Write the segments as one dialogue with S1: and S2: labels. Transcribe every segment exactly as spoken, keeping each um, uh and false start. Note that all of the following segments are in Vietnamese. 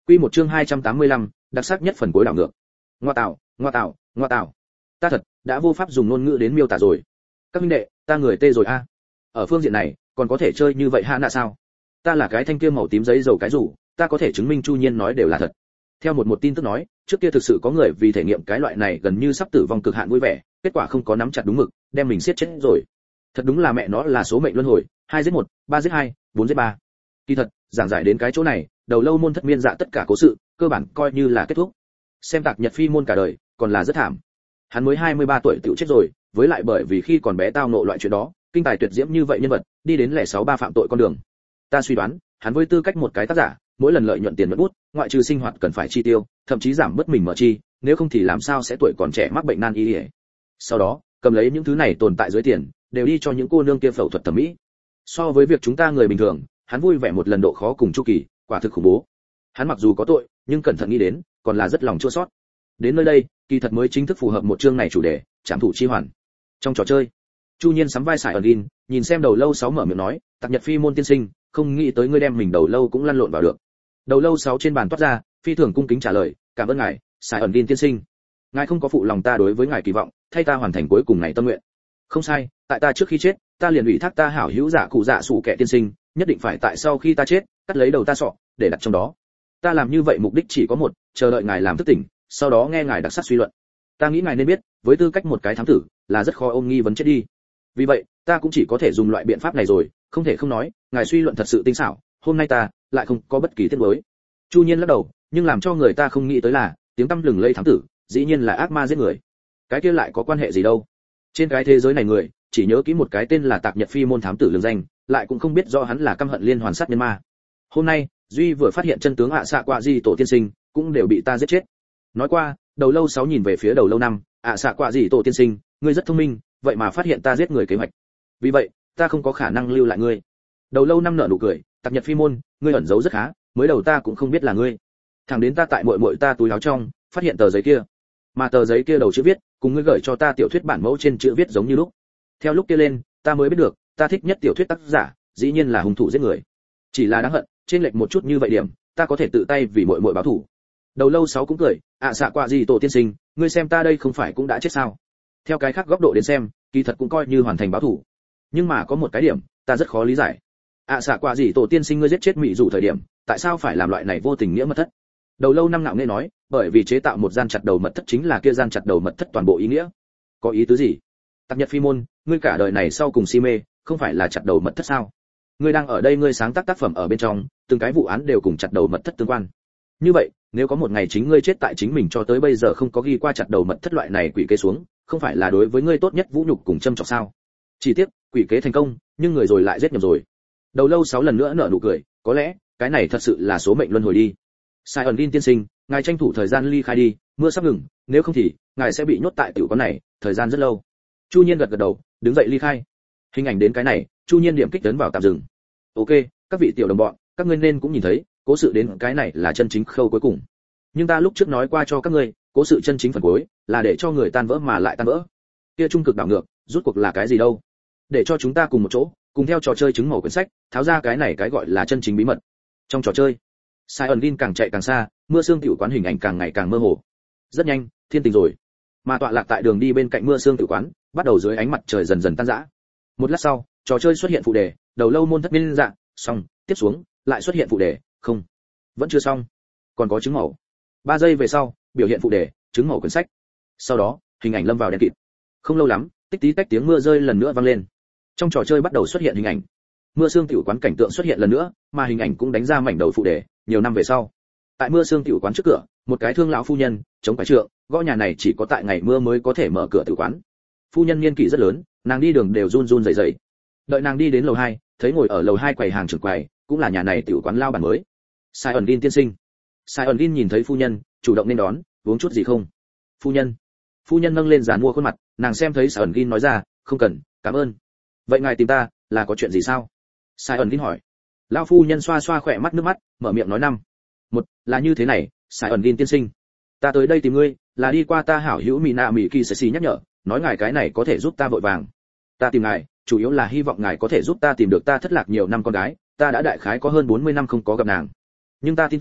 S1: Quy một chương hai trăm tám mươi lăm, đặc sắc nhất phần cuối đảo ngược. Ngoa tạo, ngoa tạo, ngoa tạo. Ta thật đã vô pháp dùng ngôn ngữ đến miêu tả rồi. Các huynh đệ, ta người tê rồi a. Ở phương diện này, còn có thể chơi như vậy ha nạ sao? Ta là cái thanh kia màu tím giấy dầu cái rủ, ta có thể chứng minh Chu Nhiên nói đều là thật. Theo một một tin tức nói, trước kia thực sự có người vì thể nghiệm cái loại này gần như sắp tử vong cực hạn vui vẻ, kết quả không có nắm chặt đúng mực, đem mình siết chết rồi. Thật đúng là mẹ nó là số mệnh luân hồi, hai giết một, ba giết hai, bốn giết ba. Kỳ thật, giảng giải đến cái chỗ này, đầu lâu môn thất miên dạ tất cả cố sự, cơ bản coi như là kết thúc. Xem Tạc Nhật Phi môn cả đời, còn là rất thảm. Hắn mới hai mươi ba tuổi tiểu chết rồi, với lại bởi vì khi còn bé tao ngộ loại chuyện đó, kinh tài tuyệt diễm như vậy nhân vật, đi đến lẻ sáu ba phạm tội con đường. Ta suy đoán, hắn với tư cách một cái tác giả, mỗi lần lợi nhuận tiền mất bút, ngoại trừ sinh hoạt cần phải chi tiêu, thậm chí giảm bớt mình mở chi, nếu không thì làm sao sẽ tuổi còn trẻ mắc bệnh nan y. Sau đó, cầm lấy những thứ này tồn tại dưới tiền, đều đi cho những cô nương kia phẫu thuật thẩm mỹ. So với việc chúng ta người bình thường, hắn vui vẻ một lần độ khó cùng chu kỳ, quả thực khủng bố. Hắn mặc dù có tội, nhưng cẩn thận nghĩ đến, còn là rất lòng chua xót. Đến nơi đây, kỳ thật mới chính thức phù hợp một chương này chủ đề, trảm thủ chi hoàn. Trong trò chơi, Chu Nhiên sắm vai xài ở in, nhìn xem đầu lâu sáu mở miệng nói, Tạc Nhật Phi môn tiên sinh, không nghĩ tới ngươi đem mình đầu lâu cũng lăn lộn vào được. Đầu lâu sáu trên bàn toát ra, phi thường cung kính trả lời, cảm ơn ngài, xài ẩn in tiên sinh. Ngài không có phụ lòng ta đối với ngài kỳ vọng, thay ta hoàn thành cuối cùng này tâm nguyện. Không sai, tại ta trước khi chết, ta liền ủy thác ta hảo hữu giả cụ dạ sủ kẻ tiên sinh, nhất định phải tại sau khi ta chết, cắt lấy đầu ta sọ, để đặt trong đó. Ta làm như vậy mục đích chỉ có một, chờ đợi ngài làm thức tỉnh, sau đó nghe ngài đặc sắc suy luận. Ta nghĩ ngài nên biết, với tư cách một cái thám tử, là rất khó ôm nghi vấn chết đi. Vì vậy, ta cũng chỉ có thể dùng loại biện pháp này rồi, không thể không nói, ngài suy luận thật sự tinh xảo, hôm nay ta lại không có bất kỳ tiếc nuối. Chu Nhiên lắc đầu, nhưng làm cho người ta không nghĩ tới là, tiếng tăm lừng lây thám tử, dĩ nhiên là ác ma giết người. Cái kia lại có quan hệ gì đâu? Trên cái thế giới này người, chỉ nhớ kỹ một cái tên là Tạc Nhật Phi môn thám tử lừng danh, lại cũng không biết rõ hắn là căm hận liên hoàn sát nhân ma. Hôm nay, duy vừa phát hiện chân tướng ạ xạ quạ gì tổ tiên sinh, cũng đều bị ta giết chết. Nói qua, đầu lâu sáu nhìn về phía đầu lâu năm, ạ xạ quạ gì tổ tiên sinh, ngươi rất thông minh, vậy mà phát hiện ta giết người kế hoạch. Vì vậy, ta không có khả năng lưu lại ngươi. Đầu lâu năm nở nụ cười, Tạc Nhật Phi môn, ngươi ẩn giấu rất khá, mới đầu ta cũng không biết là ngươi. Thẳng đến ta tại muội muội ta túi áo trong, phát hiện tờ giấy kia. Mà tờ giấy kia đầu chữ viết, cùng ngươi gửi cho ta tiểu thuyết bản mẫu trên chữ viết giống như lúc. Theo lúc kia lên, ta mới biết được, ta thích nhất tiểu thuyết tác giả, dĩ nhiên là hung thủ giết người. Chỉ là đáng hận, trên lệch một chút như vậy điểm, ta có thể tự tay vì muội muội báo thù. Đầu lâu sáu cũng cười, ạ xạ quạ gì tổ tiên sinh, ngươi xem ta đây không phải cũng đã chết sao? Theo cái khác góc độ đến xem, kỳ thật cũng coi như hoàn thành báo thù. Nhưng mà có một cái điểm, ta rất khó lý giải. ạ xạ quạ gì tổ tiên sinh ngươi giết chết mỹ dụ thời điểm, tại sao phải làm loại này vô tình nghĩa mật thất? Đầu lâu năm nạo nghe nói, bởi vì chế tạo một gian chặt đầu mật thất chính là kia gian chặt đầu mật thất toàn bộ ý nghĩa. Có ý tứ gì? Tạc Nhật Phi môn, ngươi cả đời này sau cùng si mê, không phải là chặt đầu mật thất sao? Ngươi đang ở đây ngươi sáng tác tác phẩm ở bên trong, từng cái vụ án đều cùng chặt đầu mật thất tương quan. Như vậy, nếu có một ngày chính ngươi chết tại chính mình cho tới bây giờ không có ghi qua chặt đầu mật thất loại này quỷ kế xuống, không phải là đối với ngươi tốt nhất vũ nhục cùng châm chọc sao? Chỉ tiếc, quỷ kế thành công, nhưng người rồi lại giết nhầm rồi. Đầu lâu sáu lần nữa nở nụ cười, có lẽ, cái này thật sự là số mệnh luân hồi đi. Sai ẩn Vin tiên sinh, ngài tranh thủ thời gian ly khai đi, mưa sắp ngừng, nếu không thì ngài sẽ bị nhốt tại tiểu quán này, thời gian rất lâu. Chu Nhiên gật gật đầu, đứng dậy ly khai. Hình ảnh đến cái này, Chu Nhiên điểm kích tấn vào tạm dừng. Ok, các vị tiểu đồng bọn, các ngươi nên cũng nhìn thấy, cố sự đến cái này là chân chính khâu cuối cùng. Nhưng ta lúc trước nói qua cho các ngươi, cố sự chân chính phần cuối là để cho người tan vỡ mà lại tan vỡ. Kia trung cực đảo ngược, rút cuộc là cái gì đâu? Để cho chúng ta cùng một chỗ, cùng theo trò chơi trứng màu quyển sách, tháo ra cái này cái gọi là chân chính bí mật. Trong trò chơi, Sai ẩn Vin càng chạy càng xa, mưa sương tiểu quán hình ảnh càng ngày càng mơ hồ. Rất nhanh, thiên tình rồi. Mà tọa lạc tại đường đi bên cạnh mưa sương tiểu quán, bắt đầu dưới ánh mặt trời dần dần tan rã. Một lát sau, trò chơi xuất hiện phụ đề, đầu lâu môn thất biên dạng, xong, tiếp xuống, lại xuất hiện phụ đề, không, vẫn chưa xong, còn có chứng màu. Ba giây về sau, biểu hiện phụ đề, chứng màu quyển sách. Sau đó, hình ảnh lâm vào đen kịt. Không lâu lắm, tích tí tách tiếng mưa rơi lần nữa vang lên. Trong trò chơi bắt đầu xuất hiện hình ảnh. Mưa sương tiểu quán cảnh tượng xuất hiện lần nữa, mà hình ảnh cũng đánh ra mảnh đầu phụ đề, nhiều năm về sau. Tại mưa sương tiểu quán trước cửa, một cái thương lão phu nhân, chống quải trượng, gõ nhà này chỉ có tại ngày mưa mới có thể mở cửa tiểu quán. Phu nhân niên kỷ rất lớn, nàng đi đường đều run run rẩy rẩy. Đợi nàng đi đến lầu hai, thấy ngồi ở lầu hai quầy hàng trưởng quầy, cũng là nhà này tiểu quán lao bản mới. Sai ẩn Vin tiên sinh. Sai ẩn Vin nhìn thấy phu nhân, chủ động nên đón, uống chút gì không? Phu nhân. Phu nhân nâng lên dàn mua khuôn mặt, nàng xem thấy Sai ẩn Vin nói ra, không cần, cảm ơn. Vậy ngài tìm ta, là có chuyện gì sao? Sai ẩn Vin hỏi. Lão phu nhân xoa xoa khỏe mắt nước mắt, mở miệng nói năm. Một, là như thế này, Sai ẩn Vin tiên sinh. Ta tới đây tìm ngươi, là đi qua ta hảo hữu Mỹ Nạ Mỹ Kỳ Sesi nhắc nhở, nói ngài cái này có thể giúp ta vội vàng. Ta tìm ngài, chủ yếu là hy vọng ngài có thể giúp ta tìm được ta thất lạc nhiều năm con gái, ta đã đại khái có hơn bốn mươi năm không có gặp nàng. Nhưng ta tin tưởng,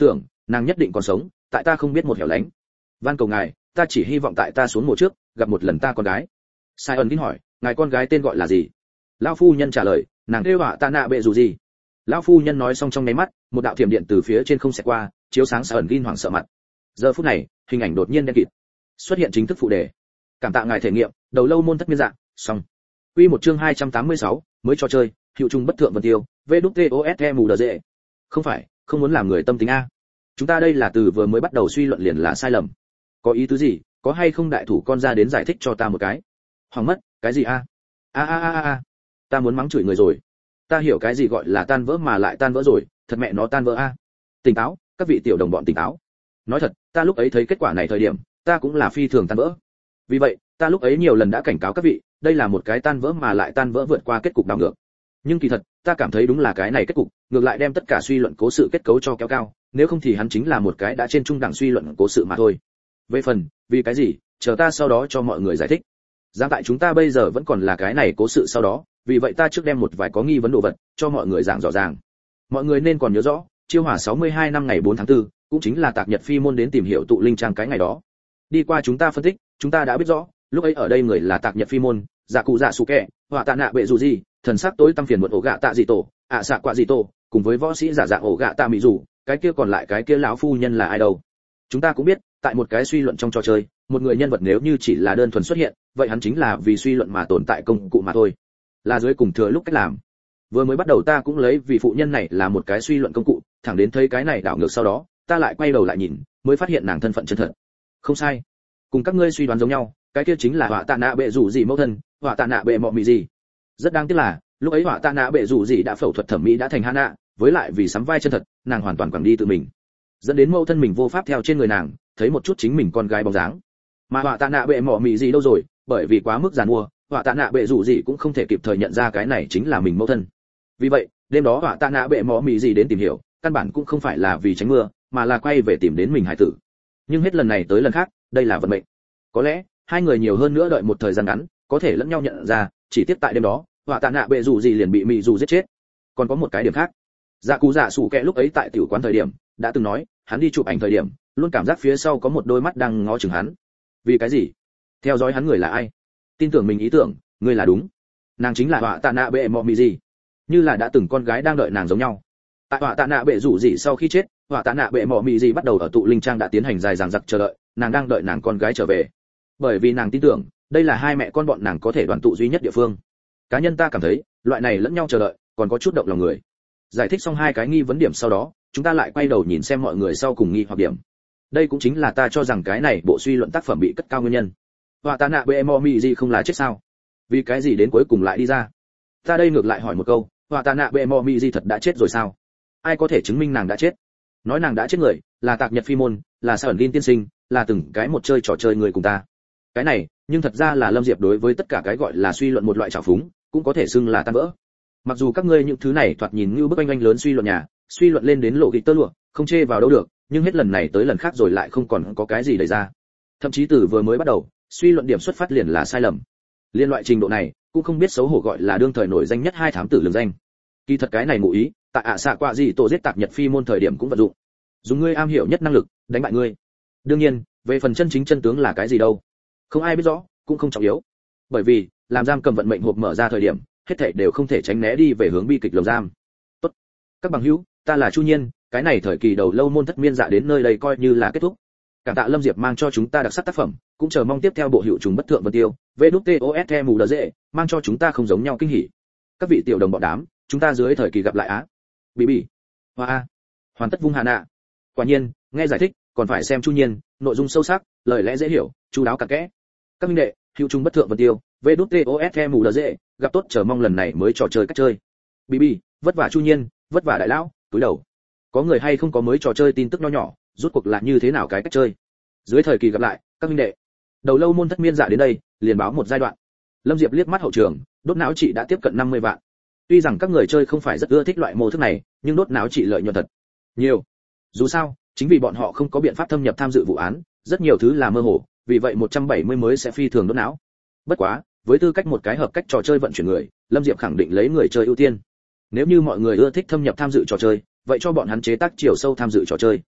S1: nàng nhất định còn sống, tại ta không biết một hẻo lánh. Van cầu ngài, ta chỉ hy vọng tại ta xuống mồ trước gặp một lần ta con gái. Sai ẩn kinh hỏi, ngài con gái tên gọi là gì? Lão phu nhân trả lời, nàng kêu họa tạ nạ bệ dù gì. Lão phu nhân nói xong trong nháy mắt, một đạo thiểm điện từ phía trên không xẹt qua, chiếu sáng Sai ẩn kinh hoảng sợ mặt. Giờ phút này, hình ảnh đột nhiên đen kịt. Xuất hiện chính thức phụ đề. Cảm tạ ngài thể nghiệm, đầu lâu môn thất miên dạng, xong. Quy một chương hai trăm tám mươi sáu, mới trò chơi, hiệu trung bất thượng vân tiêu, vê đút tê o ét e mù đờ dễ. Không phải, không muốn làm người tâm tính a. Chúng ta đây là từ vừa mới bắt đầu suy luận liền là sai lầm. Có ý tứ gì, có hay không đại thủ con ra đến giải thích cho ta một cái. Hoàng mất, cái gì a? A a a a, ta muốn mắng chửi người rồi. Ta hiểu cái gì gọi là tan vỡ mà lại tan vỡ rồi, thật mẹ nó tan vỡ a. Tỉnh táo, các vị tiểu đồng bọn tỉnh táo. Nói thật, ta lúc ấy thấy kết quả này thời điểm, ta cũng là phi thường tan vỡ. Vì vậy, ta lúc ấy nhiều lần đã cảnh cáo các vị, đây là một cái tan vỡ mà lại tan vỡ vượt qua kết cục đảo ngược. Nhưng kỳ thật, ta cảm thấy đúng là cái này kết cục, ngược lại đem tất cả suy luận cố sự kết cấu cho kéo cao, nếu không thì hắn chính là một cái đã trên trung đẳng suy luận cố sự mà thôi. Về phần, vì cái gì, chờ ta sau đó cho mọi người giải thích. Giang tại chúng ta bây giờ vẫn còn là cái này cố sự sau đó, vì vậy ta trước đem một vài có nghi vấn đồ vật cho mọi người giảng rõ ràng. Mọi người nên còn nhớ rõ, Chiêu Hỏa sáu mươi hai năm ngày bốn tháng tư, cũng chính là Tạc Nhật Phi môn đến tìm hiểu tụ linh trang cái ngày đó. Đi qua chúng ta phân tích, chúng ta đã biết rõ, lúc ấy ở đây người là Tạc Nhật Phi môn, Dạ Cụ Dạ Sủ Kẹ, Họa Tạ Nạ Bệ Dù Gì, thần sắc tối tăm phiền muộn ổ gạ tạ dị tổ, ạ xạ quạ dị tổ, cùng với võ sĩ giả dạng ổ gạ tạ mỹ dù, cái kia còn lại cái kia lão phu nhân là ai đâu? Chúng ta cũng biết, tại một cái suy luận trong trò chơi, một người nhân vật nếu như chỉ là đơn thuần xuất hiện, vậy hắn chính là vì suy luận mà tồn tại công cụ mà thôi. Là dưới cùng thừa lúc cách làm. Vừa mới bắt đầu ta cũng lấy vì phụ nhân này là một cái suy luận công cụ, thẳng đến thấy cái này đảo ngược sau đó, ta lại quay đầu lại nhìn, mới phát hiện nàng thân phận chân thật. Không sai, cùng các ngươi suy đoán giống nhau, cái kia chính là Họa Tạ Nạ Bệ Rủ Gì mẫu thân, Họa Tạ Nạ Bệ Mọ Mị Gì. Rất đáng tiếc là, lúc ấy Họa Tạ Nạ Bệ Rủ Gì đã phẫu thuật thẩm mỹ đã thành Hana, với lại vì sắm vai chân thật, nàng hoàn toàn quẳng đi tự mình, dẫn đến mẫu thân mình vô pháp theo trên người nàng, thấy một chút chính mình con gái bóng dáng. Mà Họa Tạ Nạ Bệ Mọ Mị Gì đâu rồi, bởi vì quá mức giàn mua, Họa Tạ Nạ Bệ Rủ Gì cũng không thể kịp thời nhận ra cái này chính là mình mẫu thân. Vì vậy, đêm đó Họa Tạ Nạ Bệ Mọ Mị Gì đến tìm hiểu, căn bản cũng không phải là vì tránh mưa, mà là quay về tìm đến mình hải tử. Nhưng hết lần này tới lần khác, đây là vận mệnh. Có lẽ, hai người nhiều hơn nữa đợi một thời gian ngắn, có thể lẫn nhau nhận ra, chỉ tiếp tại đêm đó, Họa Tạ Nạ Bệ Rủ Gì liền bị Mị Dù giết chết. Còn có một cái điểm khác, Dạ Cụ Dạ Sủ Kẹ lúc ấy tại tiểu quán thời điểm, đã từng nói, hắn đi chụp ảnh thời điểm, luôn cảm giác phía sau có một đôi mắt đang ngó chừng hắn. Vì cái gì? Theo dõi hắn người là ai? Tin tưởng mình ý tưởng, người là đúng. Nàng chính là Họa Tạ Nạ Bệ Mọ Mị Gì, như là đã từng con gái đang đợi nàng giống nhau. Tại Họa Tạ Nạ Bệ Rủ Gì sau khi chết, Họa Tạ Nạ Bệ Mọ Mị Gì bắt đầu ở tụ linh trang đã tiến hành dài dằng dặc chờ đợi, nàng đang đợi nàng con gái trở về. Bởi vì nàng tin tưởng, đây là hai mẹ con bọn nàng có thể đoàn tụ duy nhất địa phương. Cá nhân ta cảm thấy, loại này lẫn nhau chờ đợi, còn có chút động lòng người. Giải thích xong hai cái nghi vấn điểm sau đó, chúng ta lại quay đầu nhìn xem mọi người sau cùng nghi hoặc điểm. Đây cũng chính là ta cho rằng cái này bộ suy luận tác phẩm bị cất cao nguyên nhân. Họa Tạ Nạ Bệ Mọ Mị Gì không là chết sao? Vì cái gì đến cuối cùng lại đi ra? Ta đây ngược lại hỏi một câu, Họa Tạ Nạ Bệ Mọ Mị Gì thật đã chết rồi sao? Ai có thể chứng minh nàng đã chết? Nói nàng đã chết người, là Tạc Nhật Phi môn, là Sở Linh tiên sinh, là từng cái một chơi trò chơi người cùng ta. Cái này, nhưng thật ra là Lâm Diệp đối với tất cả cái gọi là suy luận một loại trào phúng, cũng có thể xưng là tan vỡ. Mặc dù các ngươi những thứ này thoạt nhìn như bức anh anh lớn suy luận nhà, suy luận lên đến lộ kịch tơ lụa, không chê vào đâu được, nhưng hết lần này tới lần khác rồi lại không còn có cái gì đẩy ra. Thậm chí từ vừa mới bắt đầu, suy luận điểm xuất phát liền là sai lầm. Liên loại trình độ này, cũng không biết xấu hổ gọi là đương thời nổi danh nhất hai thám tử lường danh. Kỳ thật cái này ngụ ý, tại ạ xạ quạ gì tổ giết Tạc Nhật Phi môn thời điểm cũng vận dụng. Dùng ngươi am hiểu nhất năng lực, đánh bại ngươi. Đương nhiên, về phần chân chính chân tướng là cái gì đâu, không ai biết rõ, cũng không trọng yếu. Bởi vì, làm giam cầm vận mệnh hộp mở ra thời điểm, hết thảy đều không thể tránh né đi về hướng bi kịch lồng giam. Tốt, các bằng hữu, ta là Chu Nhiên, cái này thời kỳ đầu lâu môn thất miên dạ đến nơi đây coi như là kết thúc. Cảm tạ Lâm Diệp mang cho chúng ta đặc sắc tác phẩm, cũng chờ mong tiếp theo bộ hiệu trùng bất thượng vân tiêu, vê đút tê o ét e mù đờ dễ, mang cho chúng ta không giống nhau kinh hỉ. Các vị tiểu đồng bọn đám, chúng ta dưới thời kỳ gặp lại á. Bỉ bỉ. Hoa a. Hoàn tất vung hà nạ. Quả nhiên, nghe giải thích, còn phải xem Chu Nhiên, nội dung sâu sắc, lời lẽ dễ hiểu, chu đáo cặn kẽ. Các minh đệ, hiệu trùng bất thượng vân tiêu, vê đút tê o ét e mù đờ dễ, gặp tốt chờ mong lần này mới trò chơi cách chơi. Bỉ bỉ, vất vả Chu Nhiên, vất vả đại lão, túi đầu. Có người hay không có mới trò chơi tin tức nho nhỏ, rút cuộc là như thế nào cái cách chơi. Dưới thời kỳ gặp lại, các minh đệ. Đầu lâu môn thất miên dạ đến đây, liền báo một giai đoạn. Lâm Diệp liếc mắt hậu trường, đốt não trị đã tiếp cận năm mươi vạn. Tuy rằng các người chơi không phải rất ưa thích loại mô thức này, nhưng đốt não trị lợi nhuận thật nhiều. Dù sao, chính vì bọn họ không có biện pháp thâm nhập tham dự vụ án, rất nhiều thứ là mơ hồ, vì vậy một trăm bảy mươi mới sẽ phi thường đốt não. Bất quá, với tư cách một cái hợp cách trò chơi vận chuyển người, Lâm Diệp khẳng định lấy người chơi ưu tiên. Nếu như mọi người ưa thích thâm nhập tham dự trò chơi, vậy cho bọn hắn chế tác chiều sâu tham dự trò chơi.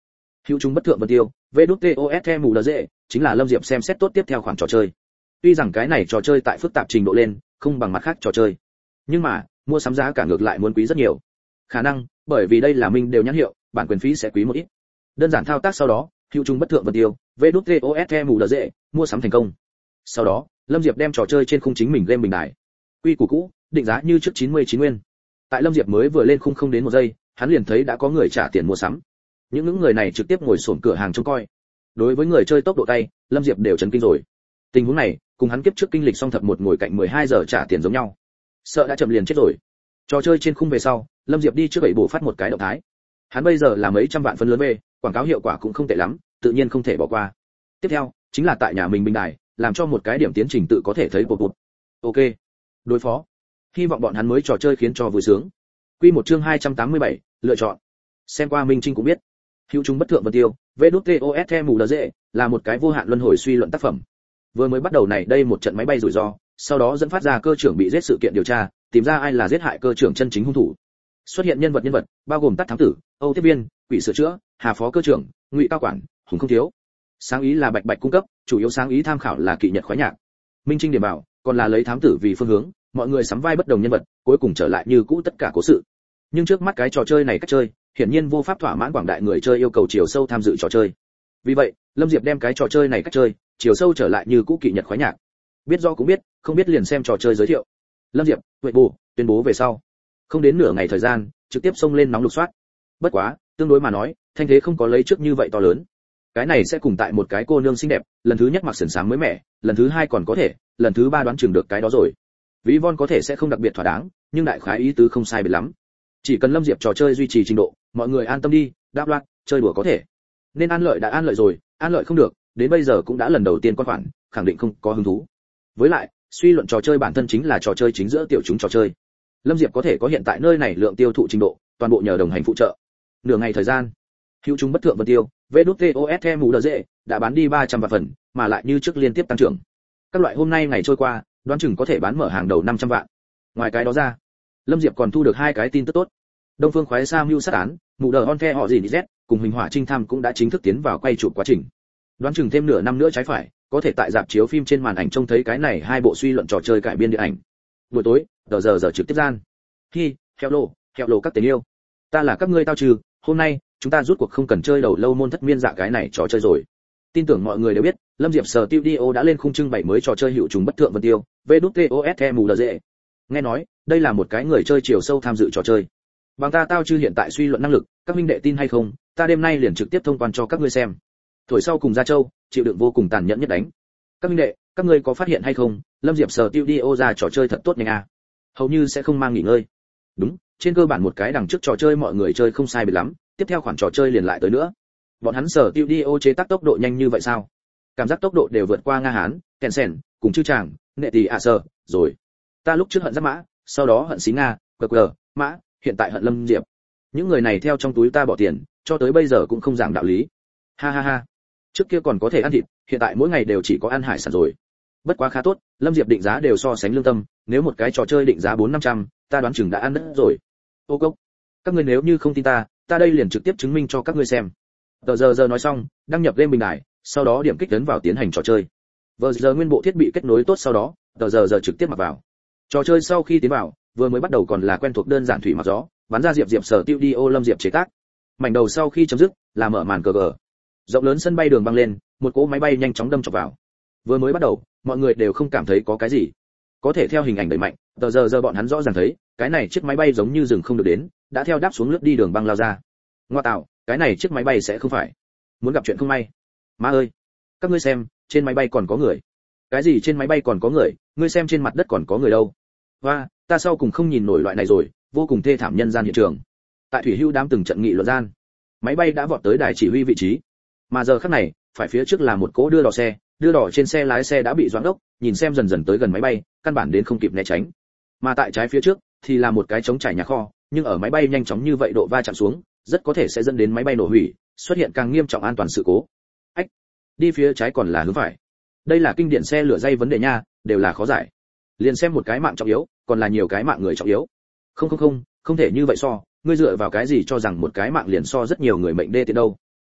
S1: Hữu chúng bất thượng vân tiêu, vê đút tê o ét mù đờ dễ, chính là Lâm Diệp xem xét tốt tiếp theo khoản trò chơi. Tuy rằng cái này trò chơi tại phức tạp trình độ lên, không bằng mặt khác trò chơi. Nhưng mà, mua sắm giá cả ngược lại muốn quý rất nhiều. Khả năng, bởi vì đây là minh đều nhãn hiệu, bản quyền phí sẽ quý một ít. Đơn giản thao tác sau đó, Hữu chúng bất thượng vân tiêu, vê đút tê o ét mù đờ dễ, mua sắm thành công. Sau đó, Lâm Diệp đem trò chơi trên khung chính mình game bình đài. Quy củ cũ, định giá như trước chín mươi chín nguyên. Tại Lâm Diệp mới vừa lên khung không đến một giây, hắn liền thấy đã có người trả tiền mua sắm. Những những người này trực tiếp ngồi xổm cửa hàng trông coi. Đối với người chơi tốc độ tay, Lâm Diệp đều chấn kinh rồi. Tình huống này, cùng hắn kiếp trước kinh lịch song thập một ngồi cạnh mười hai giờ trả tiền giống nhau. Sợ đã chậm liền chết rồi. Trò chơi trên khung về sau, Lâm Diệp đi trước bảy bộ phát một cái động thái. Hắn bây giờ là mấy trăm vạn phân lớn về, quảng cáo hiệu quả cũng không tệ lắm, tự nhiên không thể bỏ qua. Tiếp theo, chính là tại nhà mình bình đài, làm cho một cái điểm tiến trình tự có thể thấy bột bột. Ok. Đối phó. Hy vọng bọn hắn mới trò chơi khiến cho vui sướng. Quy một chương hai trăm tám mươi bảy, lựa chọn. Xem qua Minh Trinh cũng biết, Hữu chúng bất thượng vân tiêu, vê đút tê o ét mù đờ dễ, là một cái vô hạn luân hồi suy luận tác phẩm. Vừa mới bắt đầu này đây một trận máy bay rủi ro, sau đó dẫn phát ra cơ trưởng bị giết sự kiện điều tra, tìm ra ai là giết hại cơ trưởng chân chính hung thủ. Xuất hiện nhân vật nhân vật, bao gồm Tát thám tử, Âu tiếp viên, quỷ sửa chữa, Hà phó cơ trưởng, Ngụy cao quản, hùng không thiếu. Sáng ý là Bạch Bạch cung cấp, chủ yếu sáng ý tham khảo là Kỵ Nhật khoái nhạc. Minh Trinh điểm bảo, còn là lấy thám tử vì phương hướng, mọi người sắm vai bất đồng nhân vật, cuối cùng trở lại như cũ tất cả cố sự. Nhưng trước mắt cái trò chơi này cách chơi, hiển nhiên vô pháp thỏa mãn quảng đại người chơi yêu cầu chiều sâu tham dự trò chơi. Vì vậy, Lâm Diệp đem cái trò chơi này cách chơi, chiều sâu trở lại như cũ Kỵ Nhật khoái nhạc. Biết do cũng biết, không biết liền xem trò chơi giới thiệu. Lâm Diệp, Huệ bù, tuyên bố về sau. Không đến nửa ngày thời gian, trực tiếp xông lên nóng lục soát. Bất quá, tương đối mà nói, thanh thế không có lấy trước như vậy to lớn. Cái này sẽ cùng tại một cái cô nương xinh đẹp, lần thứ nhất mặc sườn xám mới mẻ, lần thứ hai còn có thể, lần thứ ba đoán chừng được cái đó rồi. Ví von có thể sẽ không đặc biệt thỏa đáng, nhưng đại khái ý tứ không sai biệt lắm. Chỉ cần Lâm Diệp trò chơi duy trì trình độ, mọi người an tâm đi, đáp loạt, chơi đùa có thể. Nên an lợi đã an lợi rồi, an lợi không được, đến bây giờ cũng đã lần đầu tiên con khoản, khẳng định không có hứng thú. Với lại, suy luận trò chơi bản thân chính là trò chơi chính giữa tiểu chúng trò chơi. Lâm Diệp có thể có hiện tại nơi này lượng tiêu thụ trình độ, toàn bộ nhờ đồng hành phụ trợ. Nửa ngày thời gian, Hữu chúng bất thượng vân tiêu, vê đút tê o ét mù đờ dễ, đã bán đi ba trăm vạn phần, mà lại như trước liên tiếp tăng trưởng. Các loại hôm nay ngày trôi qua, đoán chừng có thể bán mở hàng đầu năm trăm vạn. Ngoài cái đó ra, Lâm Diệp còn thu được hai cái tin tức tốt. Đông Phương khoái sa mưu sát án, mù đờ on the họ gì z, cùng Huỳnh Hỏa Trinh Tham cũng đã chính thức tiến vào quay chụp quá trình. Đoán chừng thêm nửa năm nữa trái phải, có thể tại rạp chiếu phim trên màn ảnh trông thấy cái này hai bộ suy luận trò chơi cải biên điện ảnh. Buổi tối, giờ giờ giờ trực tiếp gian. Hi, hello, hello các tình yêu. Ta là các ngươi tao trừ, hôm nay chúng ta rút cuộc không cần chơi đầu lâu môn thất miên dạ cái này trò chơi rồi. Tin tưởng mọi người đều biết, Lâm Diệp Studio đã lên khung trưng bày mới trò chơi Hữu chúng bất thượng vân tiêu, vê đút tê o ét mù đờ dễ. Nghe nói, đây là một cái người chơi chiều sâu tham dự trò chơi. Bằng ta tao chư hiện tại suy luận năng lực, các minh đệ tin hay không, ta đêm nay liền trực tiếp thông quan cho các ngươi xem. Thổi sau cùng ra châu, chịu đựng vô cùng tàn nhẫn nhất đánh. Các minh đệ, các ngươi có phát hiện hay không, Lâm Diệp Studio ra trò chơi thật tốt nhanh à. Hầu như sẽ không mang nghỉ ngơi. Đúng, trên cơ bản một cái đằng trước trò chơi mọi người chơi không sai biệt lắm, tiếp theo khoản trò chơi liền lại tới nữa. Bọn hắn Studio chế tác tốc độ nhanh như vậy sao? Cảm giác tốc độ đều vượt qua Nga Hán, Tencent, cùng chư chàng, nệ tỷ ạ sơ, rồi. Ta lúc trước hận Giáp Mã, sau đó hận Xí Nga, cờ cờ, Mã, hiện tại hận Lâm Diệp. Những người này theo trong túi ta bỏ tiền, cho tới bây giờ cũng không giảng đạo lý. Ha ha ha. Trước kia còn có thể ăn thịt, hiện tại mỗi ngày đều chỉ có ăn hải sản rồi. Bất quá khá tốt, Lâm Diệp định giá đều so sánh lương tâm, nếu một cái trò chơi định giá bốn năm trăm, ta đoán chừng đã ăn đất rồi. Ô cốc. Các ngươi nếu như không tin ta, ta đây liền trực tiếp chứng minh cho các ngươi xem. Tờ giờ giờ nói xong, đăng nhập game bình đài, sau đó điểm kích ấn vào tiến hành trò chơi. Vừa giờ nguyên bộ thiết bị kết nối tốt sau đó, tờ giờ giờ trực tiếp mặc vào. Trò chơi sau khi tiến vào, vừa mới bắt đầu còn là quen thuộc đơn giản thủy mặc gió, bắn ra Diệp Diệp Sở Studio Lâm Diệp chế tác. Mảnh đầu sau khi chấm dứt, là mở màn cờ gờ. Rộng lớn sân bay đường băng lên, một cỗ máy bay nhanh chóng đâm chọc vào. Vừa mới bắt đầu, mọi người đều không cảm thấy có cái gì. Có thể theo hình ảnh đẩy mạnh, tờ giờ giờ bọn hắn rõ ràng thấy, cái này chiếc máy bay giống như dừng không được đến, đã theo đáp xuống lướt đi đường băng lao ra. Ngoa tạo, cái này chiếc máy bay sẽ không phải muốn gặp chuyện không may. Má ơi, các ngươi xem, trên máy bay còn có người. Cái gì trên máy bay còn có người, ngươi xem trên mặt đất còn có người đâu. Và, ta sau cùng không nhìn nổi loại này rồi, vô cùng thê thảm nhân gian hiện trường. Tại thủy hưu đám từng trận nghị luận gian, máy bay đã vọt tới đài chỉ huy vị trí. Mà giờ khắc này, phải phía trước là một cỗ đưa đò xe, đưa đò trên xe lái xe đã bị doãn đốc, nhìn xem dần dần tới gần máy bay, căn bản đến không kịp né tránh. Mà tại trái phía trước thì là một cái trống trải nhà kho, nhưng ở máy bay nhanh chóng như vậy độ va chạm xuống, rất có thể sẽ dẫn đến máy bay nổ hủy, xuất hiện càng nghiêm trọng an toàn sự cố. Ách, đi phía trái còn là hướng phải. Đây là kinh điển xe lửa dây vấn đề nha, đều là khó giải. Liền xem một cái mạng trọng yếu, còn là nhiều cái mạng người trọng yếu. Không không không, không thể như vậy so, ngươi dựa vào cái gì cho rằng một cái mạng liền so rất nhiều người mệnh đê tiện đâu?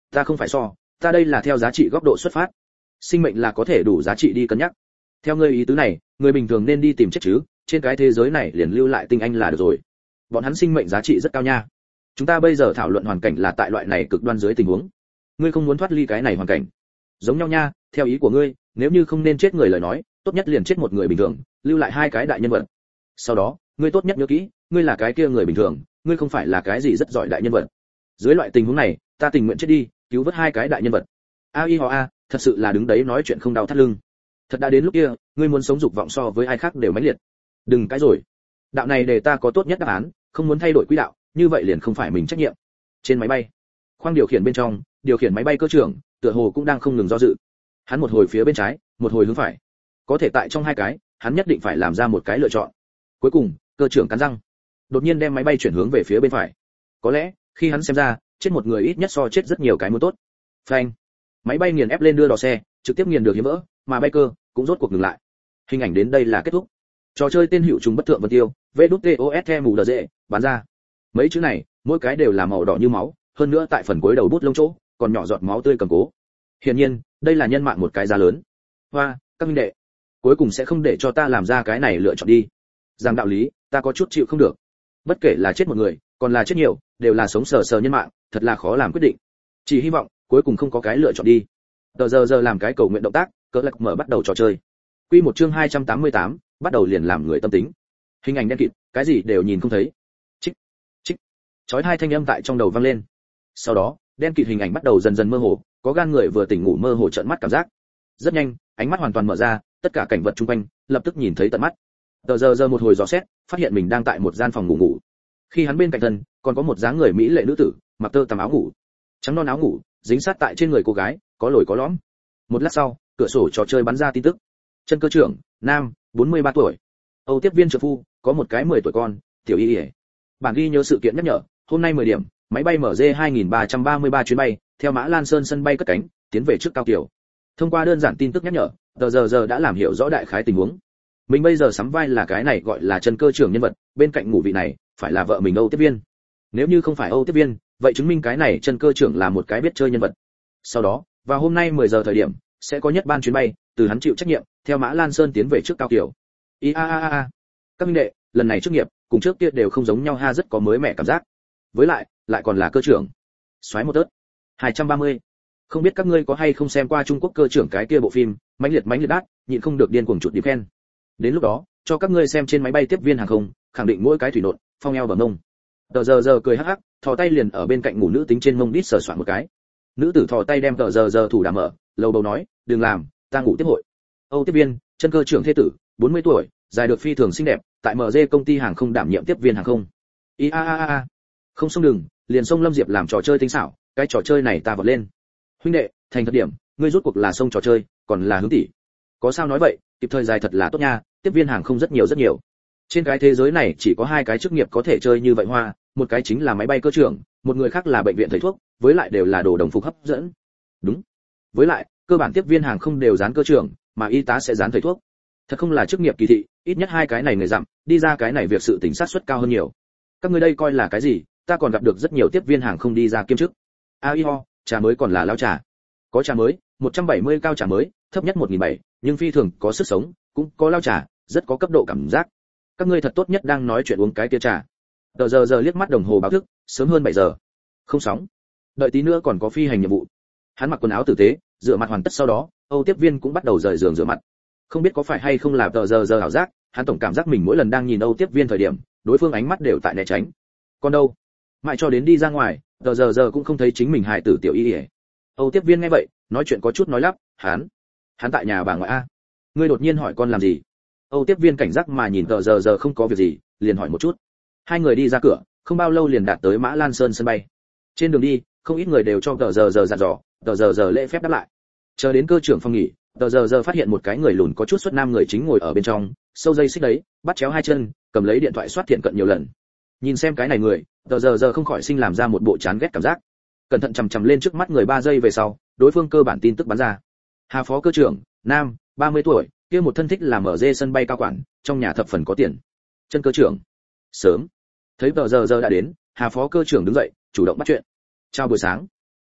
S1: Ta không phải so, ta đây là theo giá trị góc độ xuất phát. Sinh mệnh là có thể đủ giá trị đi cân nhắc. Theo ngươi ý tứ này, người bình thường nên đi tìm chết chứ, trên cái thế giới này liền lưu lại tinh anh là được rồi. Bọn hắn sinh mệnh giá trị rất cao nha. Chúng ta bây giờ thảo luận hoàn cảnh là tại loại này cực đoan dưới tình huống. Ngươi không muốn thoát ly cái này hoàn cảnh. Giống nhau nha, theo ý của ngươi, nếu như không nên chết người lời nói, tốt nhất liền chết một người bình thường, lưu lại hai cái đại nhân vật. Sau đó, ngươi tốt nhất nhớ kỹ, ngươi là cái kia người bình thường, ngươi không phải là cái gì rất giỏi đại nhân vật. Dưới loại tình huống này, ta tình nguyện chết đi, cứu vớt hai cái đại nhân vật. A I ho a, thật sự là đứng đấy nói chuyện không đau thắt lưng. Thật đã đến lúc kia, ngươi muốn sống dục vọng so với ai khác đều mãnh liệt. Đừng cái rồi. Đạo này để ta có tốt nhất đáp án, không muốn thay đổi quỹ đạo, như vậy liền không phải mình trách nhiệm. Trên máy bay, khoang điều khiển bên trong, điều khiển máy bay cơ trưởng, tựa hồ cũng đang không ngừng do dự. Hắn một hồi phía bên trái, một hồi hướng phải. Có thể tại trong hai cái, hắn nhất định phải làm ra một cái lựa chọn. Cuối cùng, cơ trưởng cắn răng, đột nhiên đem máy bay chuyển hướng về phía bên phải. Có lẽ, khi hắn xem ra, chết một người ít nhất so chết rất nhiều cái muốn tốt. Phanh. Máy bay nghiền ép lên đưa đò xe, trực tiếp nghiền được hiếm vỡ, mà bay cơ cũng rốt cuộc ngừng lại. Hình ảnh đến đây là kết thúc. Trò chơi tên hữu trùng bất thượng vân tiêu, vê đút tê o ét e mù đờ dễ, bán ra. Mấy chữ này, mỗi cái đều là màu đỏ như máu, hơn nữa tại phần cuối đầu bút lông chỗ, còn nhỏ giọt máu tươi cầm cố. Hiển nhiên, đây là nhân mạng một cái giá lớn. Hoa, các minh đệ, cuối cùng sẽ không để cho ta làm ra cái này lựa chọn đi. Rằng đạo lý, ta có chút chịu không được. Bất kể là chết một người, còn là chết nhiều, đều là sống sờ sờ nhân mạng, thật là khó làm quyết định. Chỉ hy vọng, cuối cùng không có cái lựa chọn đi. Tờ giờ giờ làm cái cầu nguyện động tác, cỡ lạc mở bắt đầu trò chơi. Quy một chương hai trăm tám mươi tám, bắt đầu liền làm người tâm tính. Hình ảnh đen kịt, cái gì đều nhìn không thấy. Chích, chích. Chói hai thanh âm tại trong đầu vang lên. Sau đó, đen kịt hình ảnh bắt đầu dần dần mơ hồ, có gan người vừa tỉnh ngủ mơ hồ trợn mắt cảm giác. Rất nhanh, ánh mắt hoàn toàn mở ra, tất cả cảnh vật xung quanh lập tức nhìn thấy tận mắt. Tờ giờ giờ một hồi dò xét, phát hiện mình đang tại một gian phòng ngủ ngủ. Khi hắn bên cạnh thân, còn có một dáng người mỹ lệ nữ tử, mặc tơ tằm áo ngủ, trắng non áo ngủ, dính sát tại trên người cô gái, có lồi có lõm. Một lát sau, cửa sổ trò chơi bắn ra tin tức. Chân cơ trưởng, nam, bốn mươi ba tuổi. Âu tiếp viên trợ phu, có một cái mười tuổi con, tiểu y y. Bản ghi nhớ sự kiện nhắc nhở, hôm nay mười điểm, máy bay em giê hai nghìn ba trăm ba mươi ba chuyến bay, theo Mã Lan Sơn sân bay cất cánh, tiến về trước cao tiểu. Thông qua đơn giản tin tức nhắc nhở, tờ giờ giờ đã làm hiểu rõ đại khái tình huống. Mình bây giờ sắm vai là cái này gọi là chân cơ trưởng nhân vật, bên cạnh ngủ vị này, phải là vợ mình Âu tiếp viên. Nếu như không phải Âu tiếp viên, vậy chứng minh cái này chân cơ trưởng là một cái biết chơi nhân vật. Sau đó, vào hôm nay mười giờ thời điểm, sẽ có nhất ban chuyến bay, từ hắn chịu trách nhiệm, theo Mã Lan Sơn tiến về trước cao tiểu. I a a a. Các minh đệ, lần này chức nghiệp, cùng trước kia đều không giống nhau ha, rất có mới mẻ cảm giác. Với lại, lại còn là cơ trưởng. Xoáy một tớt. hai trăm ba mươi. Không biết các ngươi có hay không xem qua Trung Quốc cơ trưởng cái kia bộ phim, mãnh liệt mãnh liệt đát, nhịn không được điên cuồng chụp điểm khen. Đến lúc đó, cho các ngươi xem trên máy bay tiếp viên hàng không, khẳng định mỗi cái thủy nộn, phong eo bờ mông. Tờ giờ giờ cười hắc hắc, thò tay liền ở bên cạnh ngủ nữ tính trên mông đít sờ soạn một cái. Nữ tử thò tay đem tờ giờ giờ thủ đàm mở, lầu bầu nói, đừng làm, ta ngủ tiếp hội. Âu tiếp viên, chân cơ trưởng thế tử, bốn mươi tuổi, dài được phi thường xinh đẹp, tại em giê công ty hàng không đảm nhiệm tiếp viên hàng không. I a a a a. Không xông đừng, liền xông Lâm Diệp làm trò chơi tinh xảo, cái trò chơi này ta vọt lên. Huynh đệ, thành thật điểm, ngươi rút cuộc là xông trò chơi, còn là hướng tỷ. Có sao nói vậy, kịp thời dài thật là tốt nha, tiếp viên hàng không rất nhiều rất nhiều. Trên cái thế giới này chỉ có hai cái chức nghiệp có thể chơi như vậy hoa, một cái chính là máy bay cơ trưởng, một người khác là bệnh viện thầy thuốc, với lại đều là đồ đồng phục hấp dẫn. Đúng. Với lại, cơ bản tiếp viên hàng không đều dán cơ trưởng, mà y tá sẽ dán thầy thuốc. Thật không là chức nghiệp kỳ thị, ít nhất hai cái này người dặm, đi ra cái này việc sự tình sát suất cao hơn nhiều. Các ngươi đây coi là cái gì? Ta còn gặp được rất nhiều tiếp viên hàng không đi ra kiêm chức. A I ho, trà mới còn là lao trà. Có trà mới, một trăm bảy mươi cao trà mới, thấp nhất một nghìn bảy trăm, nhưng phi thường có sức sống, cũng có lao trà, rất có cấp độ cảm giác. Các ngươi thật tốt nhất đang nói chuyện uống cái kia trà. Tờ giờ giờ liếc mắt đồng hồ báo thức, sớm hơn bảy giờ. Không sóng. Đợi tí nữa còn có phi hành nhiệm vụ. Hắn mặc quần áo tử tế, rửa mặt hoàn tất sau đó, Âu tiếp viên cũng bắt đầu rời giường rửa mặt. Không biết có phải hay không là tờ giờ giờ ảo giác, hắn tổng cảm giác mình mỗi lần đang nhìn Âu tiếp viên thời điểm, đối phương ánh mắt đều tại né tránh. Còn đâu? Mãi cho đến đi ra ngoài, tờ giờ giờ cũng không thấy chính mình hài tử tiểu y. Âu tiếp viên nghe vậy, nói chuyện có chút nói lắp, hắn, hắn tại nhà bà ngoại a. Ngươi đột nhiên hỏi con làm gì? Âu tiếp viên cảnh giác mà nhìn tờ giờ giờ không có việc gì, liền hỏi một chút. Hai người đi ra cửa, không bao lâu liền đạt tới Mã Lan Sơn sân bay. Trên đường đi, không ít người đều cho tờ giờ giờ dặn dò, tờ giờ giờ lễ phép đáp lại. Chờ đến cơ trưởng phòng nghỉ, tờ giờ giờ phát hiện một cái người lùn có chút xuất nam người chính ngồi ở bên trong, sâu dây xích đấy, bắt chéo hai chân, cầm lấy điện thoại soát thiện cận nhiều lần. Nhìn xem cái này người, tờ giờ giờ không khỏi sinh làm ra một bộ chán ghét cảm giác. Cẩn thận chằm chằm lên trước mắt người ba giây về sau, đối phương cơ bản tin tức bắn ra. Hà phó cơ trưởng, nam, ba mươi tuổi, kia một thân thích làm ở dê sân bay cao quản, trong nhà thập phần có tiền. Chân cơ trưởng. Sớm. Thấy tờ giờ giờ đã đến, Hà phó cơ trưởng đứng dậy, chủ động bắt chuyện. Chào buổi sáng.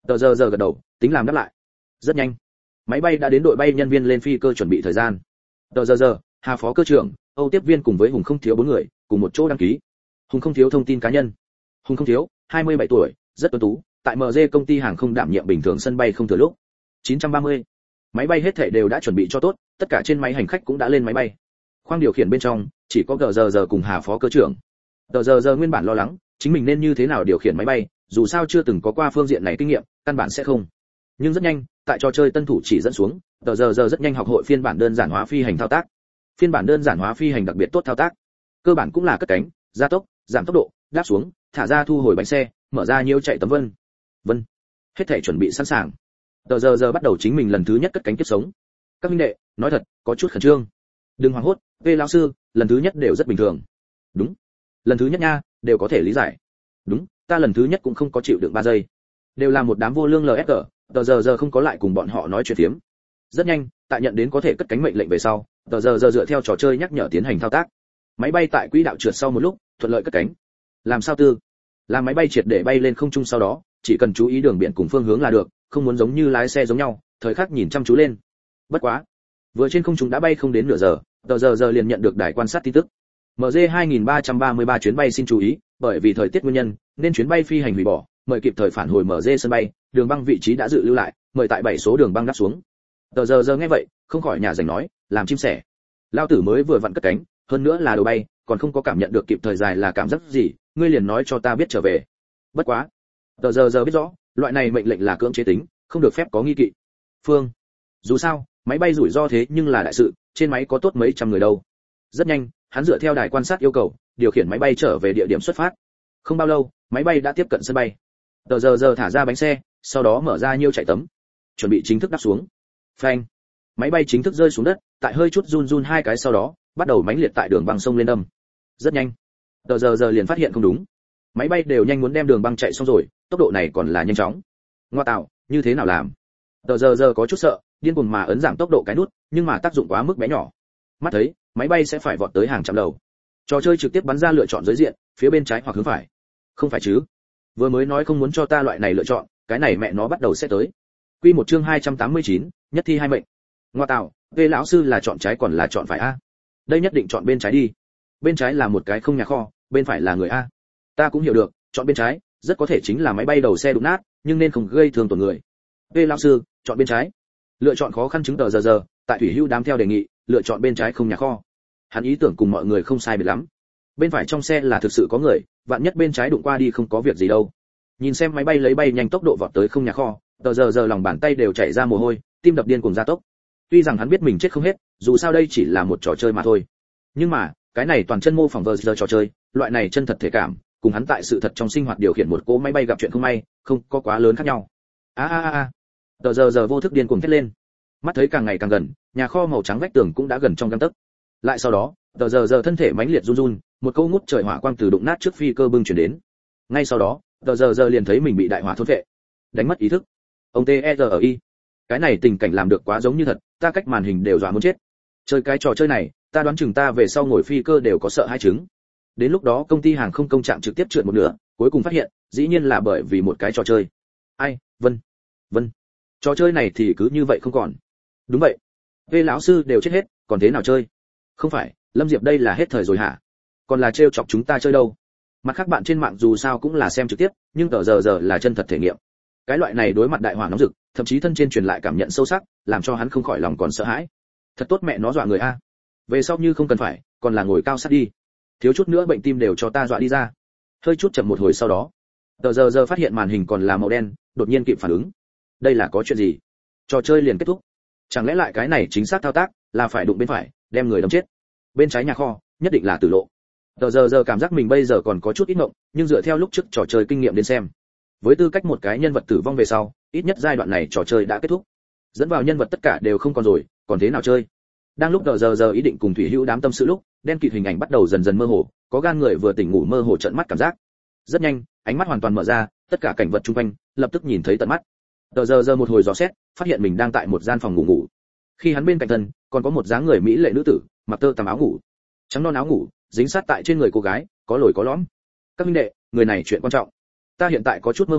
S1: Tờ giờ giờ gật đầu, tính làm đáp lại. Rất nhanh, máy bay đã đến đội bay nhân viên lên phi cơ chuẩn bị thời gian. Tờ giờ giờ, Hà phó cơ trưởng, Âu tiếp viên cùng với Hùng Không Thiếu bốn người, cùng một chỗ đăng ký. Hùng Không Thiếu thông tin cá nhân. Hùng Không Thiếu, hai mươi bảy tuổi, rất tuấn tú, tại em giê công ty hàng không đảm nhiệm bình thường sân bay không thừa lúc. chín trăm ba mươi. Máy bay hết thảy đều đã chuẩn bị cho tốt, tất cả trên máy hành khách cũng đã lên máy bay. Khoang điều khiển bên trong, chỉ có Gờ giờ giờ cùng Hà phó cơ trưởng. Tờ giờ giờ nguyên bản lo lắng, chính mình nên như thế nào điều khiển máy bay, dù sao chưa từng có qua phương diện này kinh nghiệm, căn bản sẽ không. Nhưng rất nhanh, tại trò chơi tân thủ chỉ dẫn xuống, tờ giờ giờ rất nhanh học hội phiên bản đơn giản hóa phi hành thao tác. Phiên bản đơn giản hóa phi hành đặc biệt tốt thao tác. Cơ bản cũng là cất cánh, gia tốc, giảm tốc độ, đáp xuống, thả ra thu hồi bánh xe, mở ra nhiêu chạy tấm vân. Vân. Hết thảy chuẩn bị sẵn sàng. Tờ giờ giờ bắt đầu chính mình lần thứ nhất cất cánh kiếp sống. Các minh đệ, nói thật, có chút khẩn trương. Đừng hoảng hốt, Vê lão sư, lần thứ nhất đều rất bình thường. Đúng. Lần thứ nhất nha, đều có thể lý giải. Đúng, ta lần thứ nhất cũng không có chịu đựng ba giây. Đều là một đám vô lương lờ ép cờ, tờ giờ giờ không có lại cùng bọn họ nói chuyện phiếm. Rất nhanh, tại nhận đến có thể cất cánh mệnh lệnh về sau, tờ giờ giờ dựa theo trò chơi nhắc nhở tiến hành thao tác. Máy bay tại quỹ đạo trượt sau một lúc, thuận lợi cất cánh. Làm sao tư? Làm máy bay triệt để bay lên không trung sau đó, chỉ cần chú ý đường biển cùng phương hướng là được, không muốn giống như lái xe giống nhau, thời khắc nhìn chăm chú lên. Bất quá, vừa trên không trung đã bay không đến nửa giờ, tờ giờ giờ liền nhận được đài quan sát tin tức. em giê hai nghìn ba trăm ba mươi ba chuyến bay xin chú ý, bởi vì thời tiết nguyên nhân, nên chuyến bay phi hành hủy bỏ, mời kịp thời phản hồi em giê sân bay, đường băng vị trí đã dự lưu lại, mời tại bảy số đường băng đáp xuống. Tờ giờ giờ nghe vậy, không khỏi nhà rảnh nói, làm chim sẻ. Lao tử mới vừa vặn cất cánh, hơn nữa là đầu bay, còn không có cảm nhận được kịp thời dài là cảm giác gì, ngươi liền nói cho ta biết trở về. Bất quá, tờ giờ giờ biết rõ, loại này mệnh lệnh là cưỡng chế tính, không được phép có nghi kỵ. Phương, dù sao, máy bay rủi ro thế nhưng là đại sự, trên máy có tốt mấy trăm người đâu. Rất nhanh, hắn dựa theo đài quan sát yêu cầu, điều khiển máy bay trở về địa điểm xuất phát. Không bao lâu, máy bay đã tiếp cận sân bay. Tờ giờ giờ thả ra bánh xe, sau đó mở ra nhiêu chạy tấm, chuẩn bị chính thức đáp xuống. Phanh, máy bay chính thức rơi xuống đất, tại hơi chút run run hai cái sau đó, bắt đầu mãnh liệt tại đường băng sông lên đâm. Rất nhanh, tờ giờ giờ liền phát hiện không đúng. Máy bay đều nhanh muốn đem đường băng chạy xong rồi, tốc độ này còn là nhanh chóng. Ngoa tạo, như thế nào làm? Tờ giờ giờ có chút sợ, điên cuồng mà ấn giảm tốc độ cái nút, nhưng mà tác dụng quá mức bé nhỏ. Mắt thấy, máy bay sẽ phải vọt tới hàng trăm lầu. Trò chơi trực tiếp bắn ra lựa chọn giới diện, phía bên trái hoặc hướng phải. Không phải chứ? Vừa mới nói không muốn cho ta loại này lựa chọn, cái này mẹ nó bắt đầu sẽ tới. Quy một chương hai trăm tám mươi chín, nhất thi hai mệnh. Ngoa tạo, Vê lão sư là chọn trái còn là chọn phải a? Đây nhất định chọn bên trái đi. Bên trái là một cái không nhà kho, bên phải là người a. Ta cũng hiểu được, chọn bên trái, rất có thể chính là máy bay đầu xe đụng nát, nhưng nên không gây thương tổn người. Vê lão sư, chọn bên trái. Lựa chọn khó khăn chứng tờ giờ giờ, tại Thủy Hưu đám theo đề nghị, lựa chọn bên trái không nhà kho. Hắn ý tưởng cùng mọi người không sai biệt lắm. Bên phải trong xe là thực sự có người, vạn nhất bên trái đụng qua đi không có việc gì đâu. Nhìn xem máy bay lấy bay nhanh tốc độ vọt tới không nhà kho, tờ giờ giờ lòng bàn tay đều chảy ra mồ hôi, tim đập điên cuồng gia tốc. Tuy rằng hắn biết mình chết không hết, dù sao đây chỉ là một trò chơi mà thôi. Nhưng mà, cái này toàn chân mô phỏng vờ giờ trò chơi, loại này chân thật thể cảm, cùng hắn tại sự thật trong sinh hoạt điều khiển một cỗ máy bay gặp chuyện không may, không có quá lớn khác nhau. A a a a. Tờ giờ giờ vô thức điên cuồng thét lên. Mắt thấy càng ngày càng gần, nhà kho màu trắng vách tường cũng đã gần trong gang tấc. Lại sau đó, tờ giờ giờ thân thể mãnh liệt run run, một câu ngút trời hỏa quang từ đụng nát trước phi cơ bưng chuyển đến. Ngay sau đó, tờ giờ giờ liền thấy mình bị đại hỏa thôn vệ, đánh mất ý thức. Ông tê e rờ i. Cái này tình cảnh làm được quá giống như thật, ta cách màn hình đều dọa muốn chết. Chơi cái trò chơi này, ta đoán chừng ta về sau ngồi phi cơ đều có sợ hai chứng. Đến lúc đó công ty hàng không công trạng trực tiếp trượt một nửa, cuối cùng phát hiện, dĩ nhiên là bởi vì một cái trò chơi. Ai, Vân, Vân. Trò chơi này thì cứ như vậy không còn. Đúng vậy. Vê lão sư đều chết hết, còn thế nào chơi? Không phải, Lâm Diệp đây là hết thời rồi hả? Còn là trêu chọc chúng ta chơi đâu? Mặt khác bạn trên mạng dù sao cũng là xem trực tiếp, nhưng tờ giờ giờ là chân thật thể nghiệm. Cái loại này đối mặt đại hỏa nóng rực, thậm chí thân trên truyền lại cảm nhận sâu sắc, làm cho hắn không khỏi lòng còn sợ hãi. Thật tốt mẹ nó dọa người a. Về sau như không cần phải, còn là ngồi cao sát đi. Thiếu chút nữa bệnh tim đều cho ta dọa đi ra. Hơi chút chậm một hồi sau đó, tờ giờ giờ phát hiện màn hình còn là màu đen, đột nhiên kịp phản ứng. Đây là có chuyện gì? Trò chơi liền kết thúc. Chẳng lẽ lại cái này chính xác thao tác là phải đụng bên phải, đem người đâm chết. Bên trái nhà kho, nhất định là tử lộ. Tờ giờ giờ cảm giác mình bây giờ còn có chút ít mộng, nhưng dựa theo lúc trước trò chơi kinh nghiệm đến xem, với tư cách một cái nhân vật tử vong về sau, ít nhất giai đoạn này trò chơi đã kết thúc. Dẫn vào nhân vật tất cả đều không còn rồi, còn thế nào chơi? Đang lúc tờ giờ giờ ý định cùng Thủy Hữu đám tâm sự lúc, đen kịt hình ảnh bắt đầu dần dần mơ hồ, có gan người vừa tỉnh ngủ mơ hồ trợn mắt cảm giác. Rất nhanh, ánh mắt hoàn toàn mở ra, tất cả cảnh vật xung quanh lập tức nhìn thấy tận mắt. Tờ giờ giờ một hồi dò xét, phát hiện mình đang tại một gian phòng ngủ ngủ. Khi hắn bên cạnh thân, còn có một dáng người mỹ lệ nữ tử, mặc tơ tằm áo ngủ, trắng non áo ngủ, dính sát tại trên người cô gái, có lồi có lõm. Các huynh đệ, người này chuyện quan trọng. Ta hiện tại có chút mơ hồ,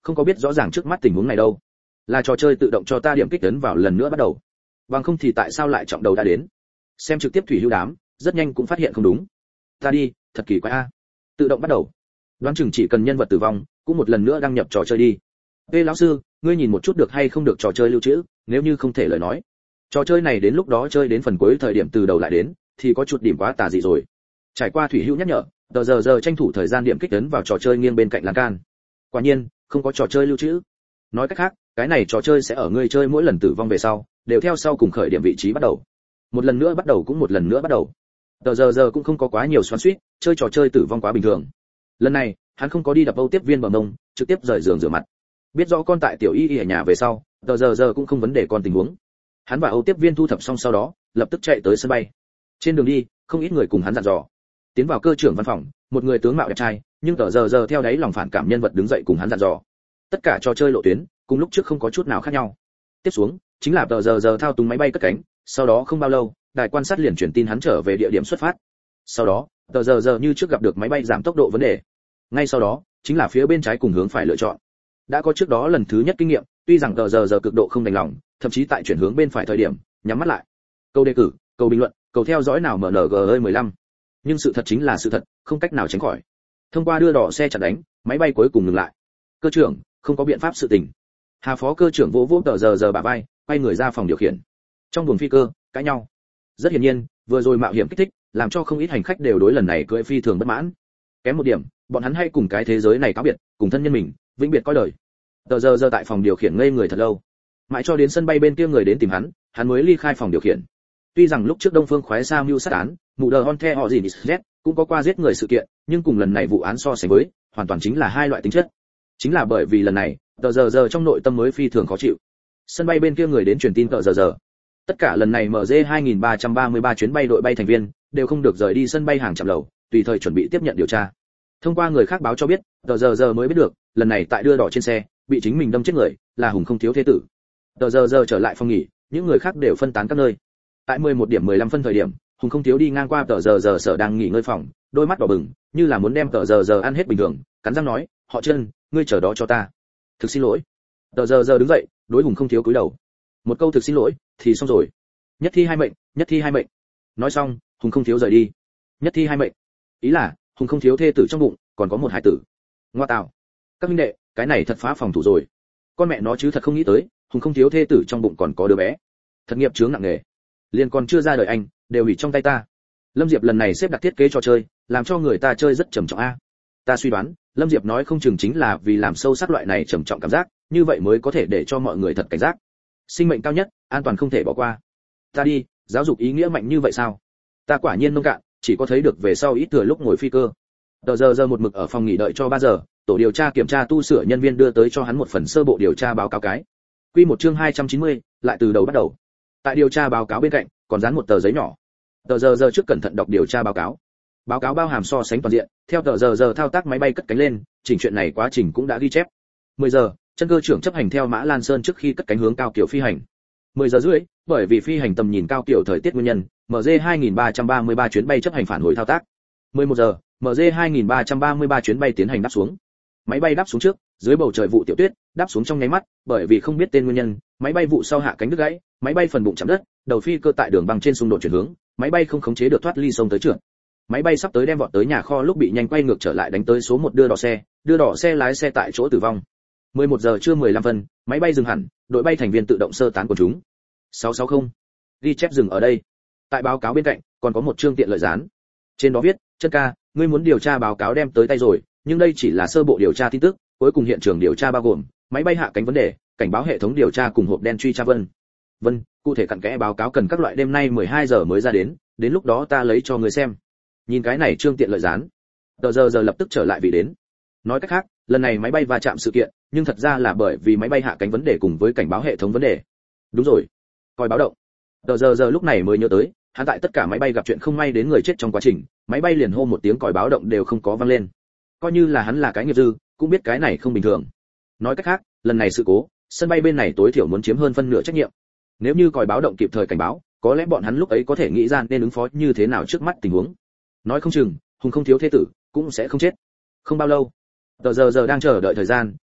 S1: không có biết rõ ràng trước mắt tình huống này đâu. Là trò chơi tự động cho ta điểm kích ấn vào lần nữa bắt đầu. Bằng không thì tại sao lại trọng đầu đã đến? Xem trực tiếp thủy hữu đám, rất nhanh cũng phát hiện không đúng. Ta đi, thật kỳ quái a. Tự động bắt đầu. Đoán chừng chỉ cần nhân vật tử vong, cũng một lần nữa đăng nhập trò chơi đi. Ê lão sư, ngươi nhìn một chút được hay không được trò chơi lưu trữ, nếu như không thể lời nói. Trò chơi này đến lúc đó chơi đến phần cuối thời điểm từ đầu lại đến, thì có chút điểm quá tà dị rồi. Trải qua thủy hữu nhắc nhở, tờ giờ giờ tranh thủ thời gian điểm kích ấn vào trò chơi nghiêng bên cạnh lan can. Quả nhiên, không có trò chơi lưu trữ. Nói cách khác, cái này trò chơi sẽ ở ngươi chơi mỗi lần tử vong về sau, đều theo sau cùng khởi điểm vị trí bắt đầu. Một lần nữa bắt đầu cũng một lần nữa bắt đầu. Tờ giờ giờ cũng không có quá nhiều xoắn xuýt, chơi trò chơi tử vong quá bình thường. Lần này, hắn không có đi đập Âu tiếp viên bờ mông, trực tiếp rời giường rửa mặt. Biết rõ con tại tiểu y y ở nhà về sau, tờ giờ giờ cũng không vấn đề con tình huống. Hắn và Âu tiếp viên thu thập xong sau đó, lập tức chạy tới sân bay. Trên đường đi, không ít người cùng hắn dặn dò. Tiến vào cơ trưởng văn phòng, một người tướng mạo đẹp trai, nhưng tờ giờ giờ theo đáy lòng phản cảm nhân vật đứng dậy cùng hắn dặn dò. Tất cả trò chơi lộ tuyến, cùng lúc trước không có chút nào khác nhau. Tiếp xuống, chính là tờ giờ giờ thao túng máy bay cất cánh, sau đó không bao lâu, đài quan sát liền truyền tin hắn trở về địa điểm xuất phát. Sau đó, tờ giờ giờ như trước gặp được máy bay giảm tốc độ vấn đề. Ngay sau đó, chính là phía bên trái cùng hướng phải lựa chọn. Đã có trước đó lần thứ nhất kinh nghiệm, tuy rằng tờ giờ giờ cực độ không đành lòng, thậm chí tại chuyển hướng bên phải thời điểm, nhắm mắt lại. Câu đề cử, câu bình luận, câu theo dõi nào em en giê mười lăm. Nhưng sự thật chính là sự thật, không cách nào tránh khỏi. Thông qua đưa đỏ xe chặn đánh, máy bay cuối cùng ngừng lại. Cơ trưởng, không có biện pháp sự tình. Hà phó cơ trưởng vỗ vỗ tờ giờ giờ bả vai, quay người ra phòng điều khiển. Trong buồng phi cơ, cãi nhau. Rất hiển nhiên, vừa rồi mạo hiểm kích thích, làm cho không ít hành khách đều đối lần này cưỡi phi thường bất mãn. Kém một điểm, bọn hắn hay cùng cái thế giới này cáo biệt, cùng thân nhân mình, vĩnh biệt coi đời. Tờ giờ giờ tại phòng điều khiển ngây người thật lâu. Mãi cho đến sân bay bên kia người đến tìm hắn, hắn mới ly khai phòng điều khiển. Tuy rằng lúc trước Đông Phương khoái sa mưu sát án, mụ đờ on the họ gì z cũng có qua giết người sự kiện, nhưng cùng lần này vụ án so sánh với, hoàn toàn chính là hai loại tính chất. Chính là bởi vì lần này, tờ giờ giờ trong nội tâm mới phi thường khó chịu. Sân bay bên kia người đến truyền tin tờ giờ giờ. Tất cả lần này em giê hai ba ba ba chuyến bay đội bay thành viên đều không được rời đi sân bay hàng chạm lầu, tùy thời chuẩn bị tiếp nhận điều tra. Thông qua người khác báo cho biết, tờ giờ giờ mới biết được, lần này tại đưa đỏ trên xe, bị chính mình đâm chết người, là Hùng Không Thiếu thế tử. Tờ giờ giờ trở lại phòng nghỉ, những người khác đều phân tán các nơi. Tại mười một điểm mười lăm phân thời điểm, Hùng Không Thiếu đi ngang qua tờ giờ giờ sở đang nghỉ ngơi phòng, đôi mắt đỏ bừng, như là muốn đem tờ giờ giờ ăn hết bình thường, cắn răng nói, "Họ Trân, ngươi chờ đó cho ta." "Thực xin lỗi." Tờ giờ giờ đứng dậy, đối Hùng Không Thiếu cúi đầu. Một câu thực xin lỗi, thì xong rồi. Nhất thi hai mệnh, nhất thi hai mệnh. Nói xong, Hùng Không Thiếu rời đi. Nhất thi hai mệnh. Ý là, Hùng Không Thiếu thê tử trong bụng, còn có một hải tử. Ngoa tạo. Các minh đệ, cái này thật phá phòng thủ rồi. Con mẹ nó chứ thật không nghĩ tới, Hùng Không Thiếu thê tử trong bụng còn có đứa bé. Thật nghiệp chướng nặng nề. Liên còn chưa ra đời anh, đều hủy trong tay ta. Lâm Diệp lần này xếp đặt thiết kế trò chơi, làm cho người ta chơi rất trầm trọng a. Ta suy đoán, Lâm Diệp nói không chừng chính là vì làm sâu sắc loại này trầm trọng cảm giác, như vậy mới có thể để cho mọi người thật cảnh giác. Sinh mệnh cao nhất, an toàn không thể bỏ qua. Ta đi, giáo dục ý nghĩa mạnh như vậy sao? Ta quả nhiên nông cạn, chỉ có thấy được về sau ít thừa lúc ngồi phi cơ. Tờ giờ giờ một mực ở phòng nghỉ đợi cho ba giờ, tổ điều tra kiểm tra tu sửa nhân viên đưa tới cho hắn một phần sơ bộ điều tra báo cáo cái. Quy một chương hai trăm chín mươi, lại từ đầu bắt đầu. Tại điều tra báo cáo bên cạnh, còn dán một tờ giấy nhỏ. Tờ giờ giờ trước cẩn thận đọc điều tra báo cáo. Báo cáo bao hàm so sánh toàn diện, theo tờ giờ giờ thao tác máy bay cất cánh lên, chỉnh chuyện này quá trình cũng đã ghi chép. mười giờ, chân cơ trưởng chấp hành theo Mã Lan Sơn trước khi cất cánh hướng cao kiểu phi hành. mười giờ rưỡi, bởi vì phi hành tầm nhìn cao kiểu thời tiết nguyên nhân, em giê hai ba ba ba chuyến bay chấp hành phản hồi thao tác. mười một giờ, em giê hai ba ba ba chuyến bay tiến hành đáp xuống. Máy bay đáp xuống trước, dưới bầu trời vụ tiểu tuyết, đáp xuống trong nháy mắt, bởi vì không biết tên nguyên nhân, máy bay vụ sau hạ cánh đứt gãy, máy bay phần bụng chạm đất, đầu phi cơ tại đường băng trên xung đột chuyển hướng, máy bay không khống chế được thoát ly sông tới trượt. Máy bay sắp tới đem vọt tới nhà kho lúc bị nhanh quay ngược trở lại đánh tới số một đưa đỏ xe, đưa đỏ xe lái xe tại chỗ tử vong. mười một giờ trưa mười lăm phân, máy bay dừng hẳn, đội bay thành viên tự động sơ tán của chúng. sáu sáu không. Ghi chép dừng ở đây. Tại báo cáo bên cạnh, còn có một chương tiện lợi dán. Trên đó viết, "Chân ca, ngươi muốn điều tra báo cáo đem tới tay rồi, nhưng đây chỉ là sơ bộ điều tra tin tức, cuối cùng hiện trường điều tra bao gồm máy bay hạ cánh vấn đề, cảnh báo hệ thống điều tra cùng hộp đen truy tra vân vân cụ thể cặn kẽ báo cáo cần các loại đêm nay mười hai giờ mới ra đến, đến lúc đó ta lấy cho người xem." Nhìn cái này trương tiện lợi dán, tờ giờ giờ lập tức trở lại vị đến. Nói cách khác, lần này máy bay va chạm sự kiện, nhưng thật ra là bởi vì máy bay hạ cánh vấn đề cùng với cảnh báo hệ thống vấn đề. Đúng rồi, còi báo động. Tờ giờ giờ lúc này mới nhớ tới, hắn tại tất cả máy bay gặp chuyện không may đến người chết trong quá trình, máy bay liền hô một tiếng còi báo động đều không có vang lên. Coi như là hắn là cái nghiệp dư, cũng biết cái này không bình thường. Nói cách khác, lần này sự cố, sân bay bên này tối thiểu muốn chiếm hơn phân nửa trách nhiệm. Nếu như còi báo động kịp thời cảnh báo, có lẽ bọn hắn lúc ấy có thể nghĩ ra nên ứng phó như thế nào trước mắt tình huống. Nói không chừng, Hùng Không Thiếu thế tử cũng sẽ không chết. Không bao lâu, tờ giờ giờ đang chờ đợi thời gian,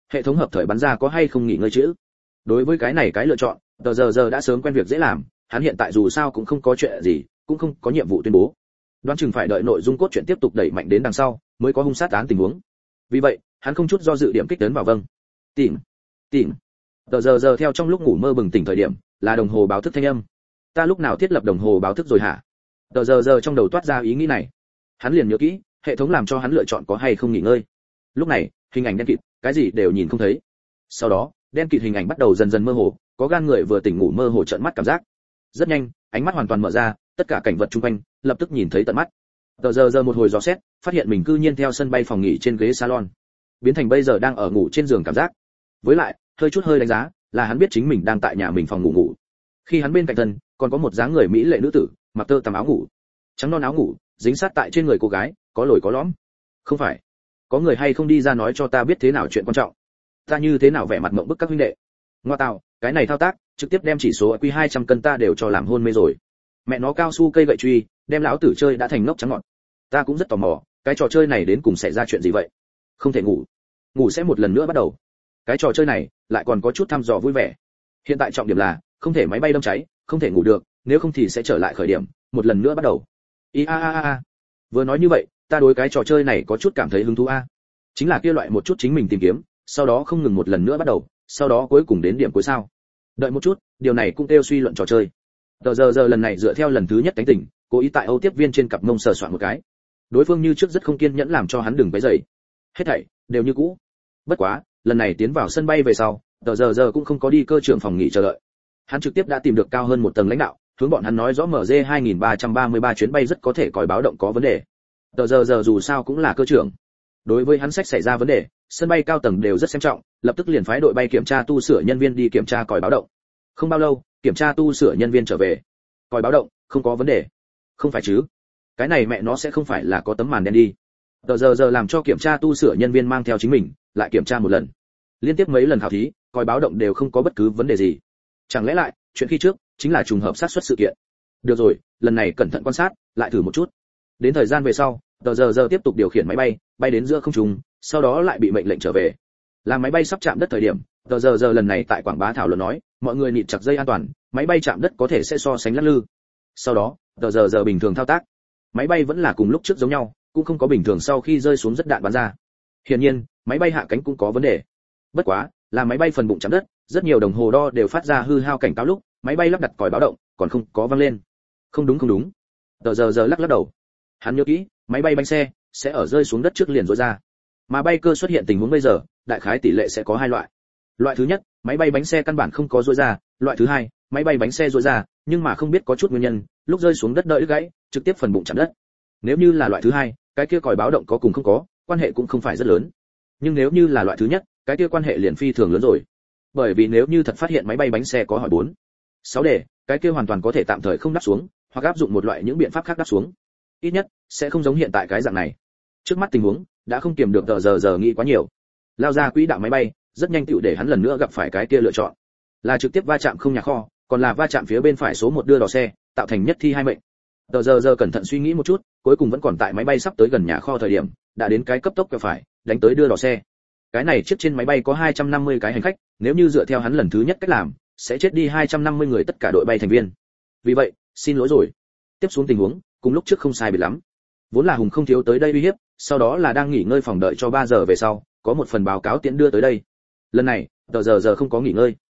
S1: hệ thống hợp thời bắn ra có hay không nghỉ ngơi chữ. Đối với cái này cái lựa chọn, tờ giờ giờ đã sớm quen việc dễ làm, hắn hiện tại dù sao cũng không có chuyện gì, cũng không có nhiệm vụ tuyên bố. Đoán chừng phải đợi nội dung cốt truyện tiếp tục đẩy mạnh đến đằng sau, mới có hung sát án tình huống. Vì vậy, hắn không chút do dự điểm kích tấn vào vâng. Tỉnh, tỉnh. Tờ giờ giờ theo trong lúc ngủ mơ bừng tỉnh thời điểm, là đồng hồ báo thức thanh âm. Ta lúc nào thiết lập đồng hồ báo thức rồi hả? Tờ giờ giờ trong đầu toát ra ý nghĩ này. Hắn liền nhớ kỹ, hệ thống làm cho hắn lựa chọn có hay không nghỉ ngơi. Lúc này, hình ảnh đen kịt, cái gì đều nhìn không thấy. Sau đó, đen kịt hình ảnh bắt đầu dần dần mơ hồ, có gan người vừa tỉnh ngủ mơ hồ trợn mắt cảm giác. Rất nhanh, ánh mắt hoàn toàn mở ra, tất cả cảnh vật xung quanh lập tức nhìn thấy tận mắt. Tờ giờ giờ một hồi dò xét, phát hiện mình cư nhiên theo sân bay phòng nghỉ trên ghế salon, biến thành bây giờ đang ở ngủ trên giường cảm giác. Với lại, hơi chút hơi đánh giá, là hắn biết chính mình đang tại nhà mình phòng ngủ ngủ. Khi hắn bên cạnh thân, còn có một dáng người mỹ lệ nữ tử, mặc tơ tằm áo ngủ, trắng non áo ngủ, dính sát tại trên người cô gái, có lồi có lõm. Không phải, có người hay không đi ra nói cho ta biết thế nào chuyện quan trọng. Ta như thế nào vẻ mặt mộng bức các huynh đệ. Ngoa tạo, cái này thao tác, trực tiếp đem chỉ số i kiu hai trăm cân ta đều cho làm hôn mê rồi. Mẹ nó cao su cây gậy truy, đem lão tử chơi đã thành ngốc trắng ngọn. Ta cũng rất tò mò, cái trò chơi này đến cùng sẽ ra chuyện gì vậy? Không thể ngủ, ngủ sẽ một lần nữa bắt đầu. Cái trò chơi này lại còn có chút thăm dò vui vẻ. Hiện tại trọng điểm là không thể máy bay đâm cháy, không thể ngủ được, nếu không thì sẽ trở lại khởi điểm, một lần nữa bắt đầu. I a a a. Vừa nói như vậy, ta đối cái trò chơi này có chút cảm thấy hứng thú a. Chính là kia loại một chút chính mình tìm kiếm, sau đó không ngừng một lần nữa bắt đầu, sau đó cuối cùng đến điểm cuối sao. Đợi một chút, điều này cũng tiêu suy luận trò chơi. Tờ giờ giờ lần này dựa theo lần thứ nhất cánh tỉnh, cố ý tại Âu tiếp viên trên cặp mông sờ soạn một cái. Đối phương như trước rất không kiên nhẫn làm cho hắn đừng quấy rầy. Hết thảy đều như cũ. Bất quá, lần này tiến vào sân bay về sau, tờ giờ giờ cũng không có đi cơ trưởng phòng nghỉ chờ đợi. Hắn trực tiếp đã tìm được cao hơn một tầng lãnh đạo, hướng bọn hắn nói rõ em giê hai nghìn ba trăm ba mươi ba chuyến bay rất có thể còi báo động có vấn đề. Tờ giờ giờ dù sao cũng là cơ trưởng. Đối với hắn sách xảy ra vấn đề, sân bay cao tầng đều rất xem trọng, lập tức liền phái đội bay kiểm tra tu sửa nhân viên đi kiểm tra còi báo động. Không bao lâu, kiểm tra tu sửa nhân viên trở về. Còi báo động, không có vấn đề. Không phải chứ? Cái này mẹ nó sẽ không phải là có tấm màn đen đi. Tờ giờ giờ làm cho kiểm tra tu sửa nhân viên mang theo chính mình, lại kiểm tra một lần. Liên tiếp mấy lần khảo thí, còi báo động đều không có bất cứ vấn đề gì. Chẳng lẽ lại, chuyện khi trước chính là trùng hợp xác suất sự kiện. Được rồi, lần này cẩn thận quan sát, lại thử một chút. Đến thời gian về sau, tờ giờ giờ tiếp tục điều khiển máy bay, bay đến giữa không trung, sau đó lại bị mệnh lệnh trở về. Làm máy bay sắp chạm đất thời điểm, tờ giờ giờ lần này tại quảng bá thảo luận nói, mọi người nịt chặt dây an toàn, máy bay chạm đất có thể sẽ so sánh lắc lư. Sau đó, tờ giờ giờ bình thường thao tác, máy bay vẫn là cùng lúc trước giống nhau, cũng không có bình thường sau khi rơi xuống rất đạn bắn ra. Hiển nhiên, máy bay hạ cánh cũng có vấn đề. Bất quá, là máy bay phần bụng chạm đất, rất nhiều đồng hồ đo đều phát ra hư hao cảnh cáo lúc, máy bay lắp đặt còi báo động, còn không có vang lên. Không đúng không đúng. Tờ giờ giờ lắc lắc đầu. Hắn nhớ kỹ, máy bay bánh xe sẽ ở rơi xuống đất trước liền rối ra. Mà bay cơ xuất hiện tình huống bây giờ, đại khái tỷ lệ sẽ có hai loại. Loại thứ nhất, máy bay bánh xe căn bản không có rối ra, loại thứ hai, máy bay bánh xe rối ra, nhưng mà không biết có chút nguyên nhân, lúc rơi xuống đất đợi gãy, trực tiếp phần bụng chạm đất. Nếu như là loại thứ hai, cái kia còi báo động có cùng không có, quan hệ cũng không phải rất lớn. Nhưng nếu như là loại thứ nhất, cái kia quan hệ liền phi thường lớn rồi. Bởi vì nếu như thật phát hiện máy bay bánh xe có hỏi bốn, sáu đề, cái kia hoàn toàn có thể tạm thời không đáp xuống, hoặc áp dụng một loại những biện pháp khác đáp xuống. Ít nhất sẽ không giống hiện tại cái dạng này. Trước mắt tình huống đã không kiềm được tờ giờ giờ nghĩ quá nhiều. Lao ra quỹ đạo máy bay, rất nhanh tựu để hắn lần nữa gặp phải cái kia lựa chọn. Là trực tiếp va chạm không nhà kho, còn là va chạm phía bên phải số một đưa đò xe, tạo thành nhất thi hai mệnh. Tờ giờ giờ cẩn thận suy nghĩ một chút, cuối cùng vẫn còn tại máy bay sắp tới gần nhà kho thời điểm, đã đến cái cấp tốc quẹo phải, đánh tới đưa đò xe. Cái này chiếc trên máy bay có hai trăm năm mươi cái hành khách, nếu như dựa theo hắn lần thứ nhất cách làm, sẽ chết đi hai trăm năm mươi người tất cả đội bay thành viên. Vì vậy, xin lỗi rồi. Tiếp xuống tình huống, cùng lúc trước không sai biệt lắm. Vốn là Hùng không thiếu tới đây uy hiếp, sau đó là đang nghỉ ngơi phòng đợi cho ba giờ về sau, có một phần báo cáo tiễn đưa tới đây. Lần này, tờ giờ giờ không có nghỉ ngơi.